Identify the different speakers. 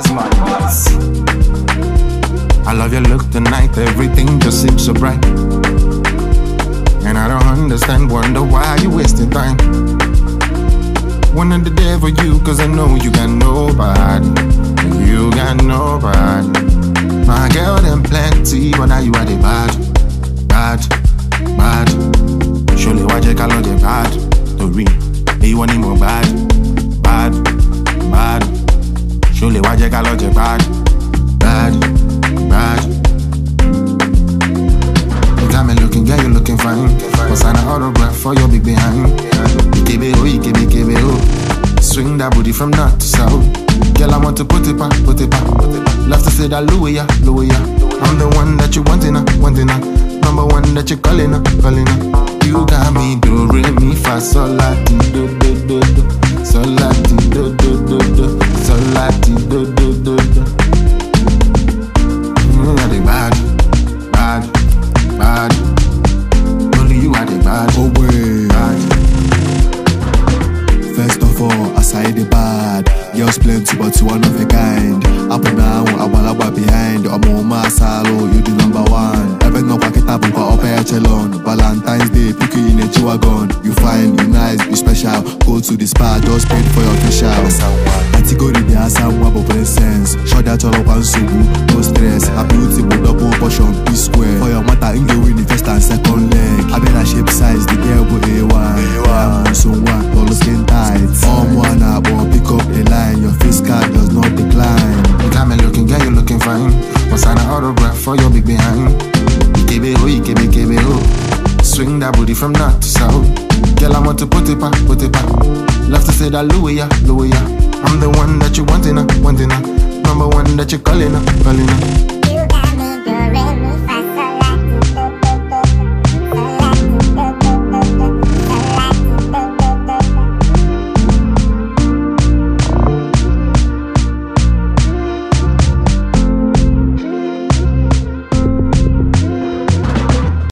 Speaker 1: I love your look tonight, everything just seems so bright. And I don't understand, wonder why you wasting time. Wanted the day for you, cause I know you got nobody. You got nobody. My girl, them plenty, but now you are the bad. Surely why you call it bad? To read, you want him more bad. Surely why you call it bad? You got me looking, girl, you looking fine. Cause I an autograph for your big behind. EKBO. Swing that booty from north to south. Girl, I want to put it back. Love to say that Louia. I'm the one that you wanting. Number one that you calling. You got me do re mi fa sol la ti do. Sol la ti do. Sol la ti do. You are the bad. Only you are the bad.
Speaker 2: Oh wait. First of all, I say the bad. Girls plenty, but you one of a kind. Up now, I want behind. I'm on my salo, you the number one. Even no packet up and up echelon. Valentine's Day, pick you in a G-Wagon. You fine, you nice, you special. Go to the spa, just paid for your facial. Category the Asawa, but presence. Show that all up and so no stress. A beautiful double portion, P-square. For your matter, in the win the first and second leg. I bet a shape size, the girl with A1. So one, all skin tight. One up, pick up the line. Your face card does not decline.
Speaker 1: You got me looking, girl, you looking fine. Was an autograph for your big behind. EKBO. Swing that booty from north to south. Girl, I want to put it back. Love to say that Louia. I'm the one that you wanting. Number one that you calling.